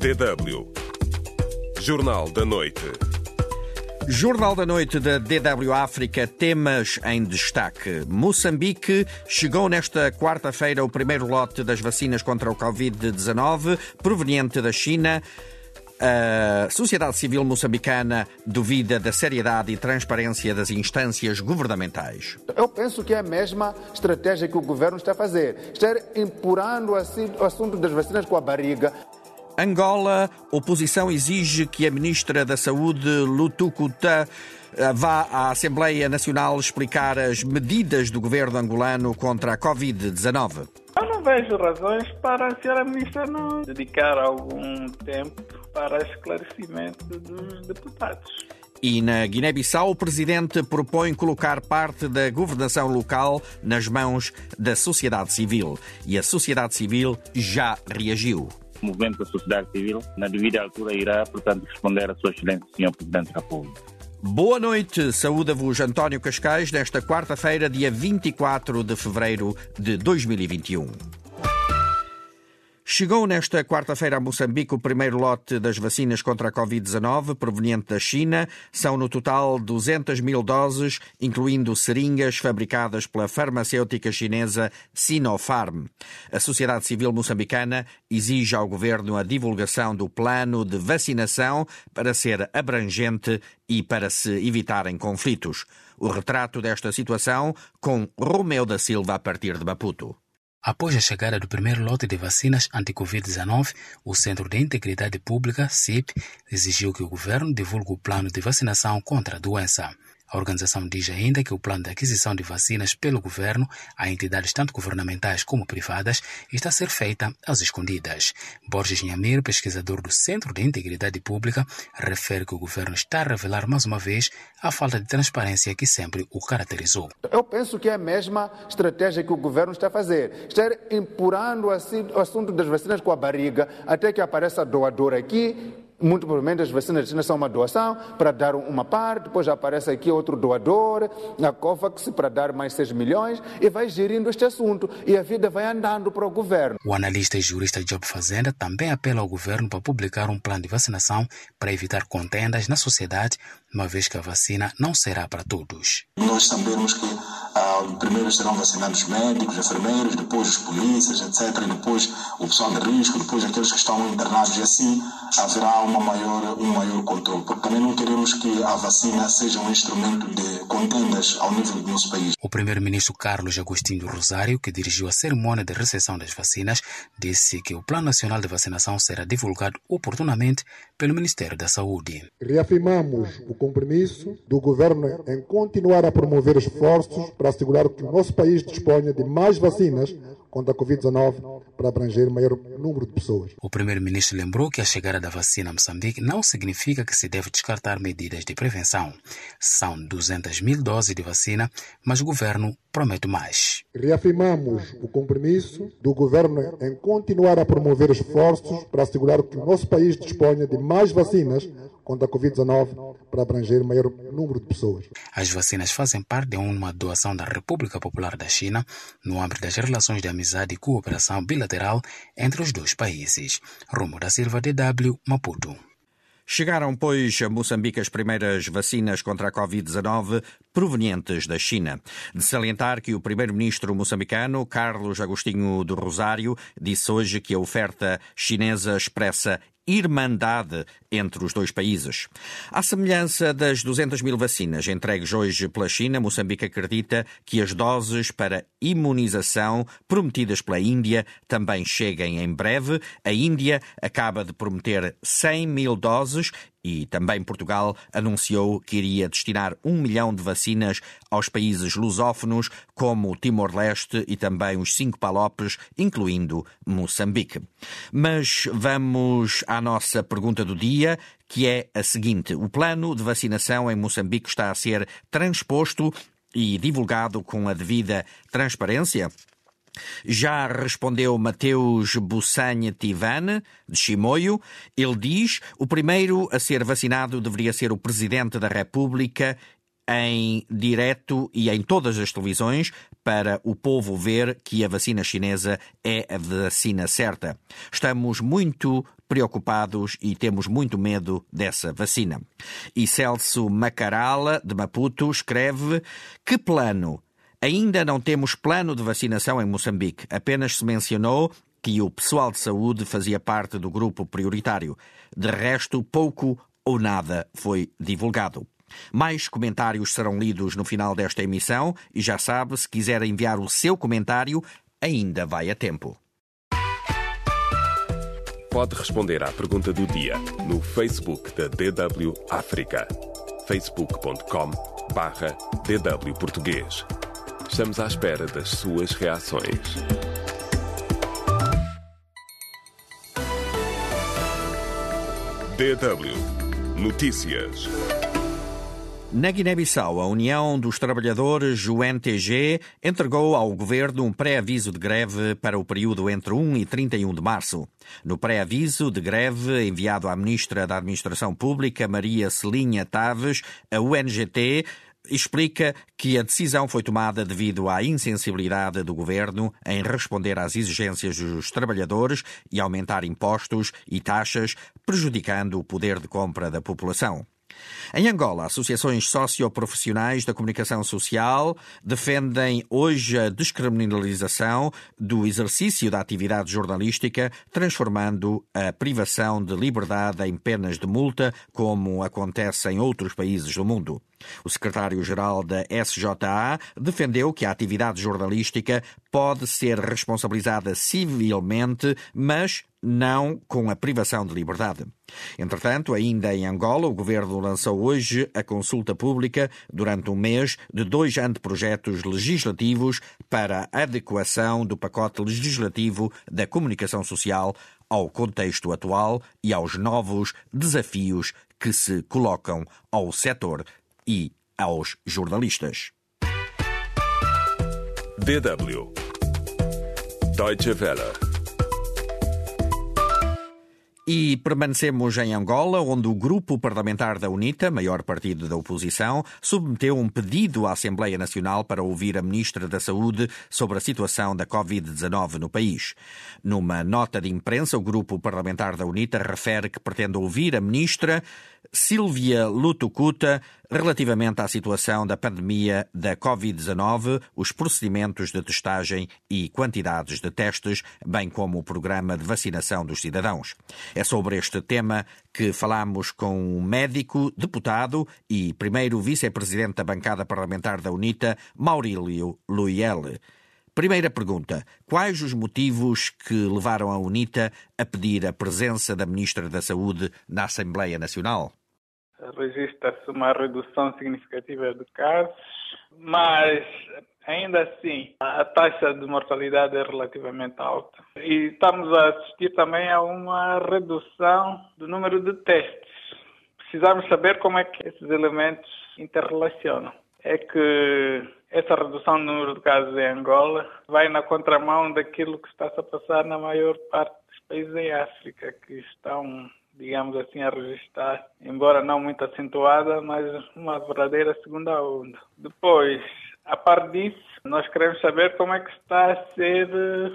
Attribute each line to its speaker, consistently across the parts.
Speaker 1: DW. Jornal da Noite.
Speaker 2: Jornal da Noite da DW África, temas em destaque. Moçambique chegou nesta quarta-feira o primeiro lote das vacinas contra o Covid-19, proveniente da China. A sociedade civil moçambicana duvida da seriedade e transparência das instâncias governamentais.
Speaker 3: Eu penso que é a mesma estratégia que o governo está a fazer. Está empurrando o assunto das vacinas com a barriga.
Speaker 2: Angola, oposição exige que a ministra da Saúde, Lutukuta, vá à Assembleia Nacional explicar as medidas do governo angolano contra a Covid-19.
Speaker 4: Eu não vejo razões para a senhora ministra não dedicar algum tempo para esclarecimento dos deputados.
Speaker 2: E na Guiné-Bissau, o presidente propõe colocar parte da governação local nas mãos da sociedade civil. E a sociedade civil já reagiu.
Speaker 5: O movimento da sociedade civil, na devida altura, irá, portanto, responder à sua excelência, Sr. Presidente da República.
Speaker 2: Boa noite, saúda-vos António Cascais, nesta quarta-feira, dia 24 de fevereiro de 2021. Chegou nesta quarta-feira a Moçambique o primeiro lote das vacinas contra a Covid-19 proveniente da China. São no total 200 mil doses, incluindo seringas fabricadas pela farmacêutica chinesa Sinopharm. A sociedade civil moçambicana exige ao governo a divulgação do plano de vacinação para ser abrangente e para se evitarem conflitos. O retrato desta situação com Romeu da Silva a partir de Maputo.
Speaker 6: Após a chegada do primeiro lote de vacinas anti-Covid-19, o Centro de Integridade Pública, CIP, exigiu que o governo divulgue o plano de vacinação contra a doença. A organização diz ainda que o plano de aquisição de vacinas pelo governo a entidades tanto governamentais como privadas está a ser feita às escondidas. Borges Nhamir, pesquisador do Centro de Integridade Pública, refere que o governo está a revelar mais uma vez a falta de transparência que sempre o caracterizou.
Speaker 3: Eu penso que é a mesma estratégia que o governo está a fazer. Está empurrando o assunto das vacinas com a barriga até que apareça doador aqui. Muito provavelmente as vacinas da China são uma doação para dar uma parte, depois aparece aqui outro doador, a COVAX para dar mais 6 milhões e vai gerindo este assunto e a vida vai andando para o governo.
Speaker 6: O analista e jurista Job Fazenda também apela ao governo para publicar um plano de vacinação para evitar contendas na sociedade, uma vez que a vacina não será para todos.
Speaker 7: Nós sabemos que primeiro serão vacinados médicos, enfermeiros, depois os polícias, etc. E depois o pessoal de risco, depois aqueles que estão internados e assim haverá um maior controle. Porque também não queremos que a vacina seja um instrumento de contendas ao nível do nosso país.
Speaker 6: O primeiro-ministro Carlos Agostinho do Rosário, que dirigiu a cerimônia de recepção das vacinas, disse que o Plano Nacional de Vacinação será divulgado oportunamente pelo Ministério da Saúde.
Speaker 8: Reafirmamos o compromisso do governo em continuar a promover esforços para assegurar que o nosso país disponha de mais vacinas contra a Covid-19 para abranger o maior número de pessoas.
Speaker 6: O primeiro-ministro lembrou que a chegada da vacina a Moçambique não significa que se deve descartar medidas de prevenção. São 200 mil doses de vacina, mas o governo promete mais.
Speaker 8: Reafirmamos o compromisso do governo em continuar a promover esforços para assegurar que o nosso país disponha de mais vacinas contra a Covid-19 para abranger o maior número de pessoas.
Speaker 6: As vacinas fazem parte de uma doação da República Popular da China no âmbito das relações de amizade e cooperação bilateral entre os dois países. Romeu da Silva, DW, Maputo.
Speaker 2: Chegaram, pois, a Moçambique as primeiras vacinas contra a Covid-19 provenientes da China. De salientar que o primeiro-ministro moçambicano, Carlos Agostinho do Rosário, disse hoje que a oferta chinesa expressa irmandade entre os dois países. À semelhança das 200 mil vacinas entregues hoje pela China, Moçambique acredita que as doses para imunização prometidas pela Índia também cheguem em breve. A Índia acaba de prometer 100 mil doses e também Portugal anunciou que iria destinar 1 milhão de vacinas aos países lusófonos, como o Timor-Leste e também os 5 Palopes, incluindo Moçambique. Mas vamos à nossa pergunta do dia, que é a seguinte. O plano de vacinação em Moçambique está a ser transposto e divulgado com a devida transparência? Já respondeu Mateus Bussanha Tivane, de Chimoio. Ele diz: o primeiro a ser vacinado deveria ser o Presidente da República em direto e em todas as televisões para o povo ver que a vacina chinesa é a vacina certa. Estamos muito preocupados e temos muito medo dessa vacina. E Celso Macarala, de Maputo, escreve: que plano? Ainda não temos plano de vacinação em Moçambique. Apenas se mencionou que o pessoal de saúde fazia parte do grupo prioritário. De resto, pouco ou nada foi divulgado. Mais comentários serão lidos no final desta emissão e já sabe, se quiser enviar o seu comentário, ainda vai a tempo.
Speaker 1: Pode responder à pergunta do dia no Facebook da DW África. facebook.com/DW Português. Estamos à espera das suas reações. DW Notícias.
Speaker 2: Na Guiné-Bissau, a União dos Trabalhadores, UNTG, entregou ao governo um pré-aviso de greve para o período entre 1 e 31 de março. No pré-aviso de greve enviado à Ministra da Administração Pública, Maria Celinha Taves, a UNGT explica que a decisão foi tomada devido à insensibilidade do governo em responder às exigências dos trabalhadores e aumentar impostos e taxas, prejudicando o poder de compra da população. Em Angola, associações socioprofissionais da comunicação social defendem hoje a descriminalização do exercício da atividade jornalística, transformando a privação de liberdade em penas de multa, como acontece em outros países do mundo. O secretário-geral da SJA defendeu que a atividade jornalística pode ser responsabilizada civilmente, mas não com a privação de liberdade. Entretanto, ainda em Angola, o governo lançou hoje a consulta pública durante um mês de 2 anteprojetos legislativos para a adequação do pacote legislativo da comunicação social ao contexto atual e aos novos desafios que se colocam ao setor e aos jornalistas.
Speaker 1: DW Deutsche Welle.
Speaker 2: E permanecemos em Angola, onde o grupo parlamentar da UNITA, maior partido da oposição, submeteu um pedido à Assembleia Nacional para ouvir a Ministra da Saúde sobre a situação da Covid-19 no país. Numa nota de imprensa, o grupo parlamentar da UNITA refere que pretende ouvir a Ministra Sílvia Lutucuta relativamente à situação da pandemia da Covid-19, os procedimentos de testagem e quantidades de testes, bem como o programa de vacinação dos cidadãos. É sobre este tema que falamos com um médico, deputado e primeiro vice-presidente da bancada parlamentar da UNITA, Maurílio Luiel. Primeira pergunta: quais os motivos que levaram a UNITA a pedir a presença da Ministra da Saúde na Assembleia Nacional?
Speaker 4: Registra-se uma redução significativa de casos, mas ainda assim a taxa de mortalidade é relativamente alta. E estamos a assistir também a uma redução do número de testes. Precisamos saber como é que esses elementos interrelacionam. É que essa redução do número de casos em Angola vai na contramão daquilo que está a passar na maior parte dos países em África, que estão, digamos assim, a registrar, embora não muito acentuada, mas uma verdadeira segunda onda. Depois, a par disso, nós queremos saber como é que está a ser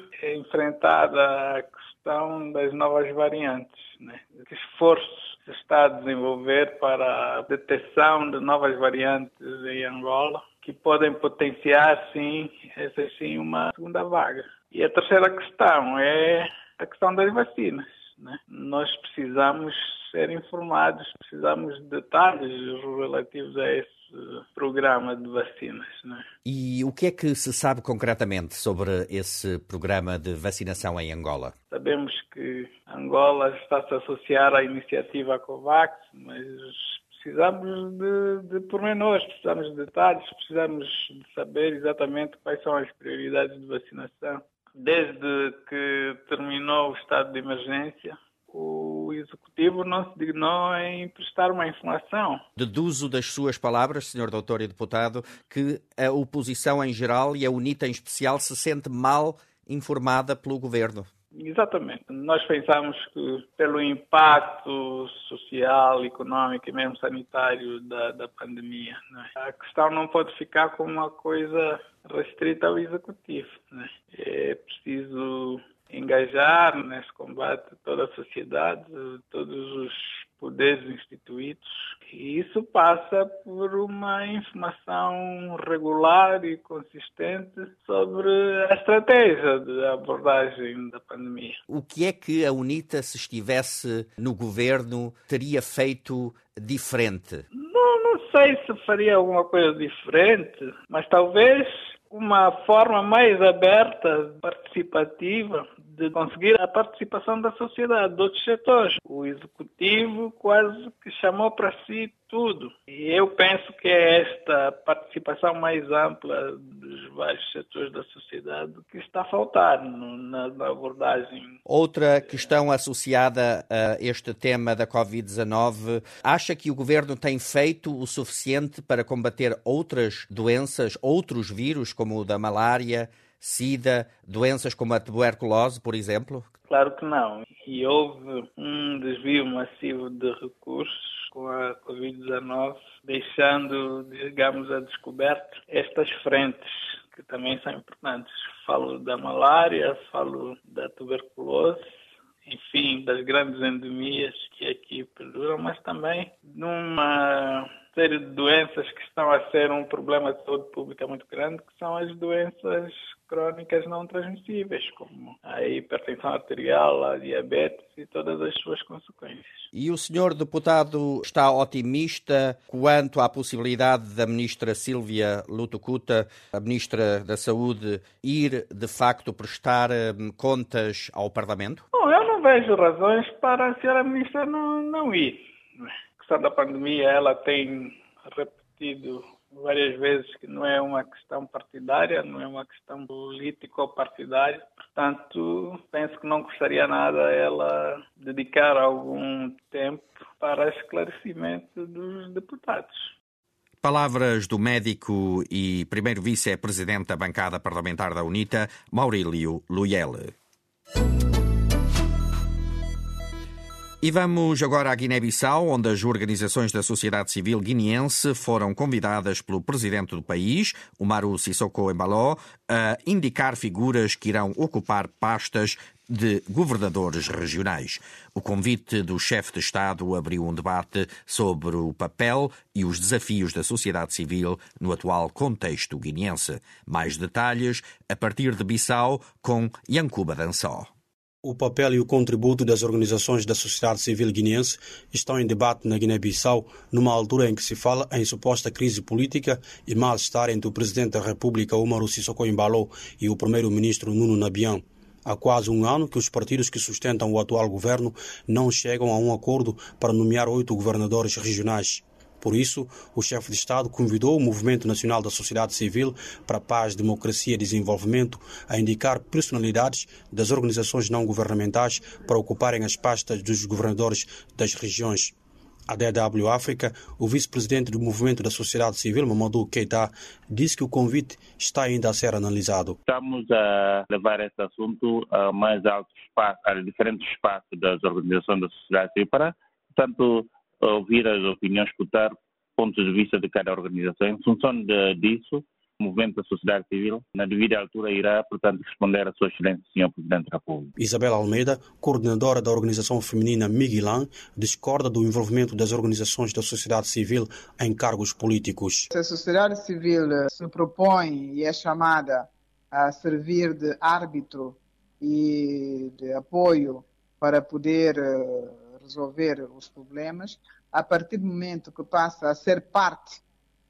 Speaker 4: enfrentada a questão das novas variantes, né? Que esforços se está a desenvolver para a detecção de novas variantes em Angola, que podem potenciar, sim, essa sim, uma segunda vaga. E a terceira questão é a questão das vacinas, né? Nós precisamos ser informados, precisamos de detalhes relativos a esse programa de vacinas, né?
Speaker 2: E o que é que se sabe concretamente sobre esse programa de vacinação em Angola?
Speaker 4: Sabemos que Angola está a se associar à iniciativa COVAX, mas precisamos de pormenores, precisamos de detalhes, precisamos de saber exatamente quais são as prioridades de vacinação. Desde que terminou o estado de emergência, o Executivo não se dignou em prestar uma informação.
Speaker 2: Deduzo das suas palavras, Sr. Doutor e Deputado, que a oposição em geral e a UNITA em especial se sente mal informada pelo Governo.
Speaker 4: Exatamente. Nós pensamos que pelo impacto social, económico e mesmo sanitário da pandemia, né, a questão não pode ficar como uma coisa restrita ao Executivo, né? É preciso engajar nesse combate toda a sociedade, todos os poderes instituídos. E isso passa por uma informação regular e consistente sobre a estratégia de abordagem da pandemia.
Speaker 2: O que é que a UNITA, se estivesse no governo, teria feito diferente?
Speaker 4: Não sei se faria alguma coisa diferente, mas talvez uma forma mais aberta, participativa, de conseguir a participação da sociedade, de outros setores. O executivo quase que chamou para si tudo. E eu penso que é esta participação mais ampla dos vários setores da sociedade que está a faltar na abordagem.
Speaker 2: Outra questão associada a este tema da Covid-19, acha que o governo tem feito o suficiente para combater outras doenças, outros vírus, como o da malária, SIDA, doenças como a tuberculose, por exemplo?
Speaker 4: Claro que não. E houve um desvio massivo de recursos com a Covid-19, deixando, digamos, a descoberto estas frentes que também são importantes. Falo da malária, falo da tuberculose, enfim, das grandes endemias que aqui perduram, mas também numa série de doenças que estão a ser um problema de saúde pública muito grande, que são as doenças crónicas não transmissíveis, como a hipertensão arterial, a diabetes e todas as suas consequências.
Speaker 2: E o senhor deputado está otimista quanto à possibilidade da ministra Sílvia Lutucuta, a ministra da Saúde, ir de facto prestar contas ao Parlamento?
Speaker 4: Bom, eu não vejo razões para a senhora ministra não ir. A questão da pandemia, ela tem repetido várias vezes que não é uma questão partidária, não é uma questão político-partidária. Portanto, penso que não custaria nada ela dedicar algum tempo para esclarecimento dos deputados.
Speaker 2: Palavras do médico e primeiro vice-presidente da bancada parlamentar da UNITA, Maurílio Luyele. E vamos agora à Guiné-Bissau, onde as organizações da sociedade civil guineense foram convidadas pelo presidente do país, Umaru Sissoko Embalo, a indicar figuras que irão ocupar pastas de governadores regionais. O convite do chefe de Estado abriu um debate sobre o papel e os desafios da sociedade civil no atual contexto guineense. Mais detalhes a partir de Bissau com Yankuba Dansó.
Speaker 9: O papel e o contributo das organizações da sociedade civil guineense estão em debate na Guiné-Bissau, numa altura em que se fala em suposta crise política e mal-estar entre o presidente da República, Umaru Sissoko Embalo, e o primeiro-ministro Nuno Nabian. Há quase um ano que os partidos que sustentam o atual governo não chegam a um acordo para nomear 8 governadores regionais. Por isso, o chefe de Estado convidou o Movimento Nacional da Sociedade Civil para a Paz, Democracia e Desenvolvimento a indicar personalidades das organizações não governamentais para ocuparem as pastas dos governadores das regiões. A DW África, o vice-presidente do Movimento da Sociedade Civil, Mamadou Keita, disse que o convite está ainda a ser analisado.
Speaker 5: Estamos a levar esse assunto a mais alto espaço, a diferentes espaços das organizações da sociedade civil para, portanto, ouvir as opiniões, escutar pontos de vista de cada organização. Em função disso, o movimento da sociedade civil, na devida altura, irá, portanto, responder à sua excelência, Sr. Presidente da República.
Speaker 9: Isabel Almeida, coordenadora da organização feminina Miguelan, discorda do envolvimento das organizações da sociedade civil em cargos políticos.
Speaker 10: Se a sociedade civil se propõe e é chamada a servir de árbitro e de apoio para poder resolver os problemas, a partir do momento que passa a ser parte,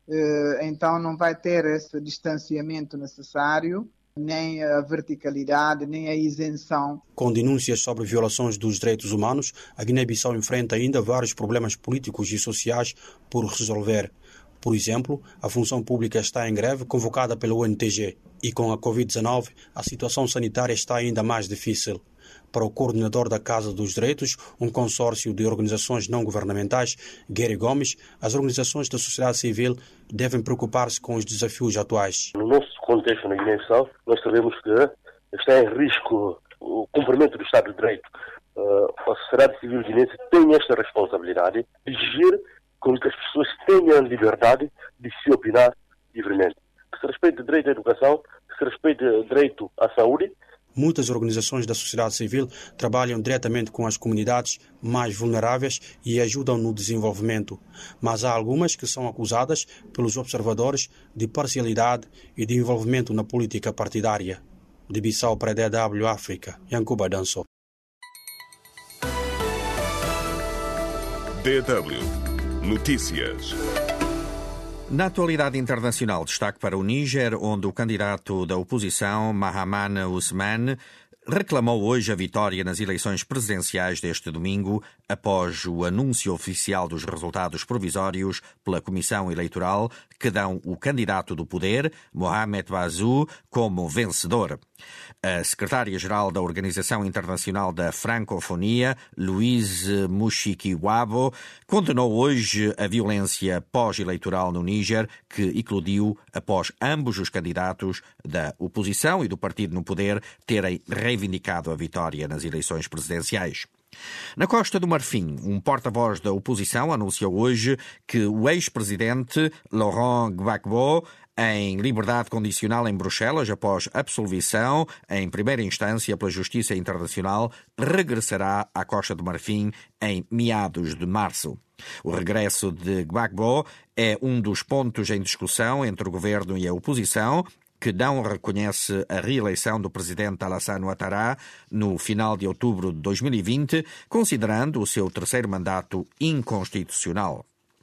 Speaker 10: então não vai ter esse distanciamento necessário, nem a verticalidade, nem a isenção.
Speaker 9: Com denúncias sobre violações dos direitos humanos, a Guiné-Bissau enfrenta ainda vários problemas políticos e sociais por resolver. Por exemplo, a função pública está em greve convocada pela UNTG e com a Covid-19 a situação sanitária está ainda mais difícil. Para o coordenador da Casa dos Direitos, um consórcio de organizações não governamentais, Gary Gomes, as organizações da sociedade civil devem preocupar-se com os desafios atuais.
Speaker 11: No nosso contexto na Guiné-Bissau, nós sabemos que está em risco o cumprimento do Estado de Direito. A sociedade civil guinense tem esta responsabilidade de exigir com que as pessoas tenham liberdade de se opinar livremente. Que se respeite o direito à educação, que se respeite o direito à saúde.
Speaker 9: muitas organizações da sociedade civil trabalham diretamente com as comunidades mais vulneráveis e ajudam no desenvolvimento. Mas há algumas que são acusadas pelos observadores de parcialidade e de envolvimento na política partidária. De Bissau para a DW África, Yankuba Danso.
Speaker 1: DW Notícias.
Speaker 2: Na atualidade internacional, destaque para o Níger, onde o candidato da oposição, Mahaman Usman, reclamou hoje a vitória nas eleições presidenciais deste domingo, após o anúncio oficial dos resultados provisórios pela Comissão Eleitoral, que dão o candidato do poder, Mohamed Bazoum, como vencedor. A secretária-geral da Organização Internacional da Francofonia, Louise Mushikiwabo, condenou hoje a violência pós-eleitoral no Níger, que eclodiu após ambos os candidatos da oposição e do partido no poder terem reivindicado a vitória nas eleições presidenciais. Na Costa do Marfim, um porta-voz da oposição anunciou hoje que o ex-presidente Laurent Gbagbo, em liberdade condicional em Bruxelas após absolvição em primeira instância pela Justiça Internacional, regressará à Costa do Marfim em meados de março. O regresso de Gbagbo é um dos pontos em discussão entre o governo e a oposição, que não reconhece a reeleição do presidente Alassane Ouattara no final de outubro de 2020, considerando o seu terceiro mandato inconstitucional.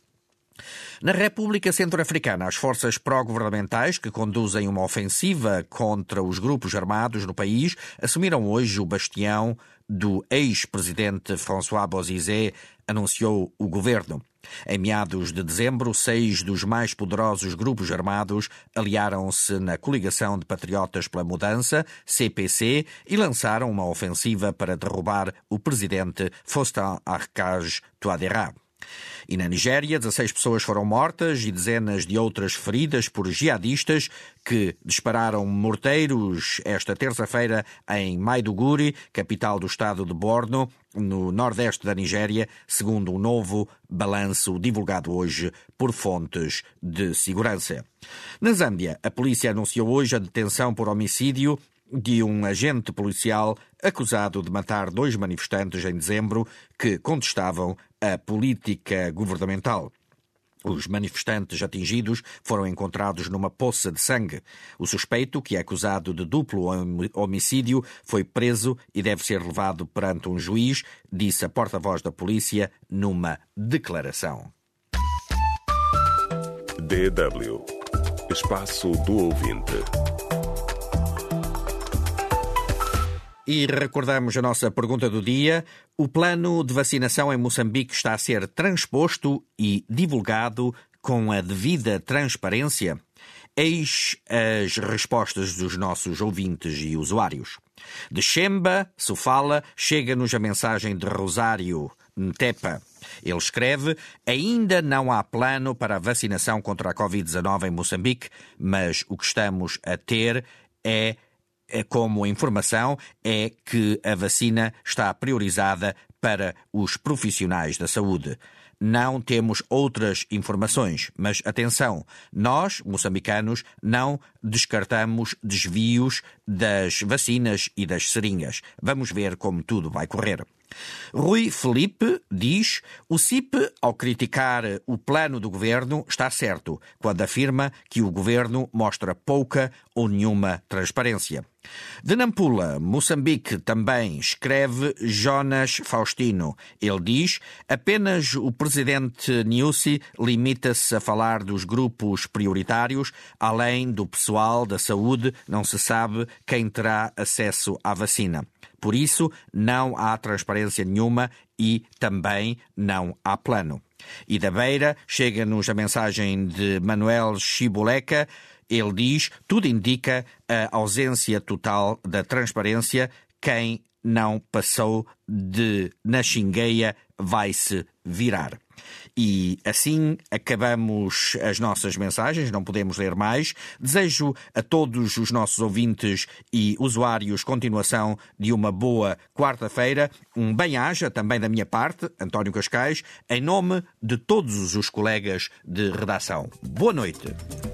Speaker 2: Na República Centro-Africana, as forças pró-governamentais que conduzem uma ofensiva contra os grupos armados no país assumiram hoje o bastião do ex-presidente François Bozizé, anunciou o governo. Em meados de dezembro, 6 dos mais poderosos grupos armados aliaram-se na Coligação de Patriotas pela Mudança, CPC, e lançaram uma ofensiva para derrubar o presidente Faustin Archange Touadéra. E na Nigéria, 16 pessoas foram mortas e dezenas de outras feridas por jihadistas que dispararam morteiros esta terça-feira em Maiduguri, capital do estado de Borno, no nordeste da Nigéria, segundo um novo balanço divulgado hoje por fontes de segurança. Na Zâmbia, a polícia anunciou hoje a detenção por homicídio de um agente policial acusado de matar 2 manifestantes em dezembro que contestavam a política governamental. Os manifestantes atingidos foram encontrados numa poça de sangue. O suspeito, que é acusado de duplo homicídio, foi preso e deve ser levado perante um juiz, disse a porta-voz da polícia numa declaração.
Speaker 1: DW Espaço do Ouvinte.
Speaker 2: E recordamos a nossa pergunta do dia. O plano de vacinação em Moçambique está a ser transposto e divulgado com a devida transparência? Eis as respostas dos nossos ouvintes e usuários. De Xemba, Sofala, chega-nos a mensagem de Rosário Ntepa. Ele escreve: ainda não há plano para a vacinação contra a Covid-19 em Moçambique, mas o que estamos a ter como informação é que a vacina está priorizada para os profissionais da saúde. Não temos outras informações, mas atenção, nós, moçambicanos, não descartamos desvios das vacinas e das seringas. Vamos ver como tudo vai correr. Rui Felipe diz: o CIP, ao criticar o plano do governo, está certo quando afirma que o governo mostra pouca ou nenhuma transparência. De Nampula, Moçambique, também escreve Jonas Faustino. Ele diz: apenas o presidente Nyusi limita-se a falar dos grupos prioritários, além do pessoal da saúde, não se sabe quem terá acesso à vacina. Por isso, não há transparência nenhuma e também não há plano. E da Beira, chega-nos a mensagem de Manuel Chiboleca. Ele diz: tudo indica a ausência total da transparência. Quem não passou na xingueia vai-se virar. E assim acabamos as nossas mensagens, não podemos ler mais. Desejo a todos os nossos ouvintes e usuários continuação de uma boa quarta-feira. Um bem-aja também da minha parte, António Cascais, em nome de todos os colegas de redação. Boa noite.